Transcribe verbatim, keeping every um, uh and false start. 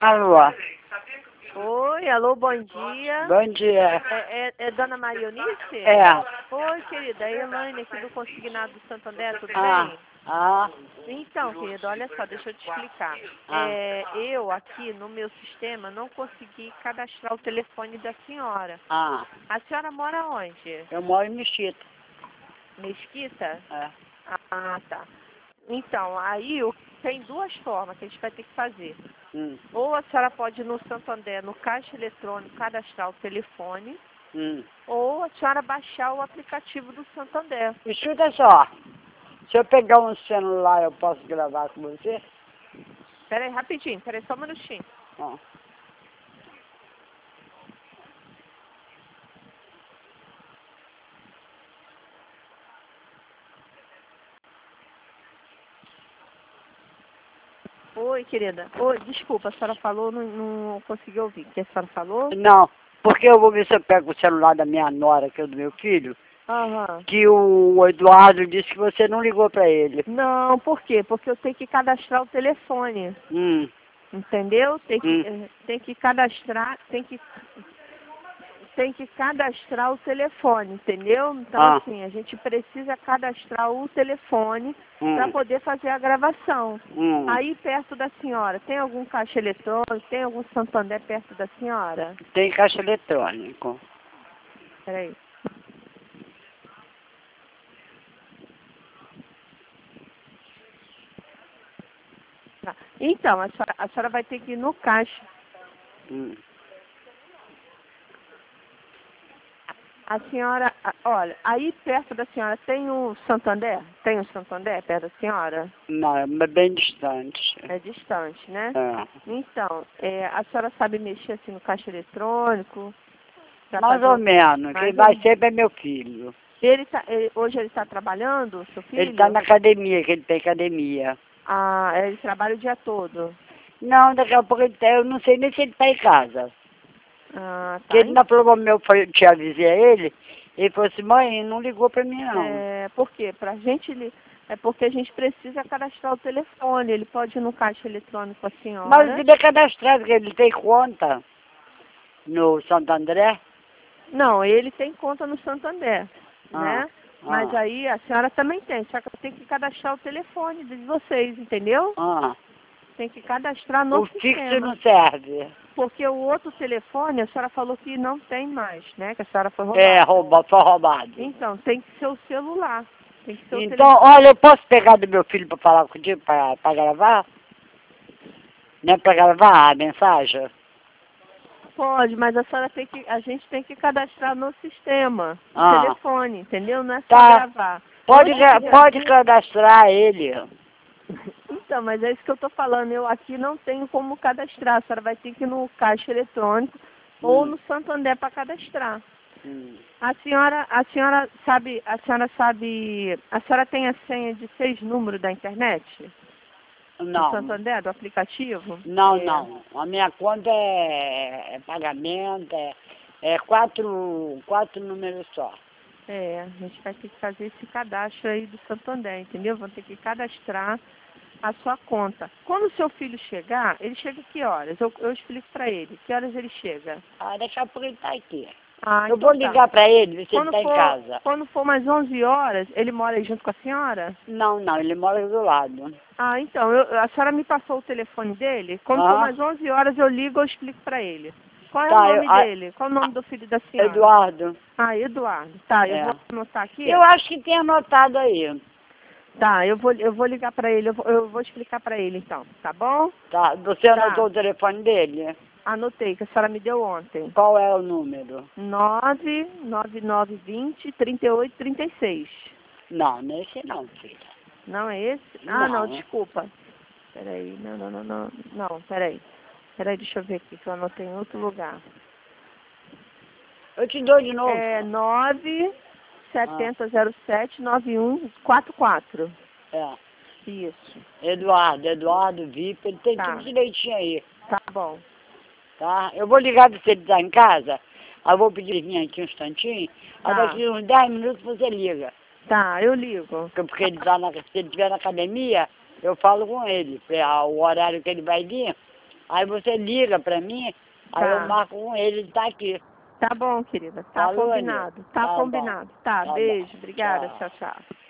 Alô? Oi, alô, bom dia. Bom dia. É, é, é Dona Maria Eunice? É. Oi, querida, é a Elaine aqui do Consignado do Santo André, tudo Ah, bem? ah, Então, querida, olha só, deixa eu te explicar. Ah. É, eu aqui no meu sistema não consegui cadastrar o telefone da senhora. ah. A senhora mora onde? Eu moro em Mesquita. Mesquita? É. Ah, tá. Então, aí o- tem duas formas que a gente vai ter que fazer. Hum, Ou a senhora pode ir no Santo André, no caixa eletrônico, cadastrar o telefone, hum. ou a senhora baixar o aplicativo do Santo André. Escuta só. Se eu pegar um celular, eu posso gravar com você? Pera aí, rapidinho, pera aí, só um minutinho. Ó. Oi, querida. Oi, desculpa, a senhora falou, não, não consegui ouvir. O que a senhora falou? Não, porque eu vou ver se eu pego o celular da minha nora, que é do meu filho, Aham. que o Eduardo disse que você não ligou pra ele. Não, por quê? Porque eu tenho que cadastrar o telefone. Hum, Entendeu? Tem que, hum. eh, tem que cadastrar, tem que, tem que cadastrar o telefone, entendeu? Então, Ah. assim, a gente precisa cadastrar o telefone Hum, para poder fazer a gravação. hum. Aí, perto da senhora, tem algum caixa eletrônico? Tem algum Santander perto da senhora? Tem caixa eletrônico. Peraí. Tá. Então, a senhora, a senhora vai ter que ir no caixa. Hum. A senhora, a- olha, aí perto da senhora tem o Santander? Tem o Santander perto da senhora? Não, é bem distante. É distante, né? É. Então, é, a senhora sabe mexer assim no caixa eletrônico? Pra Mais fazer ou o- menos. mais Quem ou vai menos. sempre é meu filho. Ele tá, ele- hoje ele está trabalhando, seu filho? Ele está na academia, que ele tem academia. Ah, ele trabalha o dia todo. Não, daqui a pouco ele tá, eu não sei nem se ele está em casa. Ah, Porque tá. ele não falou como eu foi- te avisei a ele. Ele falou assim, mãe, não ligou para mim não. É, por quê? Pra gente, li- é porque a gente precisa cadastrar o telefone. Ele pode ir no caixa eletrônico com a senhora. Mas ele é cadastrado, porque ele tem conta no Santo André. Não, ele tem conta no Santander, né? Ah, Mas ah, aí a senhora também tem, só que eu tenho que cadastrar o telefone de vocês, entendeu? ah. Tem que cadastrar no O fixo sistema. não serve. Porque o outro telefone, a senhora falou que não tem mais, né? Que a senhora foi roubada. É, rouba, foi roubado. Então, tem que ser o celular. Tem que ser o Então, telefone. olha, eu posso pegar do meu filho para falar contigo, para gravar? Não é para gravar a mensagem? Pode, mas a senhora tem que. A gente tem que cadastrar no sistema. O Ah. telefone, entendeu? Não é só Tá. gravar. Pode, Hoje gra- já- pode cadastrar ele. Então, mas é isso que eu tô falando. Eu aqui não tenho como cadastrar. A senhora vai ter que ir no caixa eletrônico ou Hum. no Santander para cadastrar. Hum. A senhora, a senhora sabe, a senhora sabe, a senhora tem a senha de seis números da internet? Do Não, Santander, do aplicativo? não, É. não. A minha conta é, é pagamento, é, é quatro, quatro números só. É, a gente vai ter que fazer esse cadastro aí do Santander, entendeu? Vão ter que cadastrar a sua conta. Quando o seu filho chegar, ele chega que horas? Eu, eu explico para ele. Que horas ele chega? Ah, daqui a pouco ele tá aqui. Ah, Eu então vou tá. ligar para ele, ver se ele Quando tá em for, casa. quando for mais onze horas, ele mora aí junto com a senhora? Não, não, ele mora do lado. Ah, então, eu- a senhora me passou o telefone dele? Quando for Aham. mais onze horas, eu ligo e eu explico para ele. Qual é Tá, o eu- nome a- dele? Qual é o nome do filho da senhora? Eduardo. Ah, Eduardo. Tá, eu É. vou anotar aqui. Eu acho que tem anotado aí. Tá, eu vou, eu vou ligar para ele, eu vou, eu vou explicar para ele então, tá bom? Tá, você Tá. anotou o telefone dele? Anotei, que a senhora me deu ontem. Qual é o número? nove nove nove vinte, trinta e oito, trinta e seis. Não, nesse não, filha. Não é esse? Ah, não, Não. desculpa. Peraí, não, não, não, não, não, peraí. Peraí, deixa eu ver aqui, que eu anotei em outro lugar. Eu te dou de novo. É nove sete zero sete nove um quatro quatro. É. Isso, Eduardo, Eduardo, V I P, ele tem Tá. tudo direitinho aí, tá bom. tá? Eu vou ligar se ele tá em casa, aí eu vou pedir ele vir aqui um instantinho, aí Tá. daqui uns dez minutos você liga. Tá, eu ligo. Porque, porque ele tá na, se ele estiver na academia, eu falo com ele, pra- o horário que ele vai vir, Aí você liga pra mim, aí Tá. eu marco com ele, ele tá aqui. Tá bom, querida. Tá Falou, combinado. Anê. Tá Tá bom. combinado. Tá, Tá bom. beijo. Obrigada. Tchau. Tchau, tchau.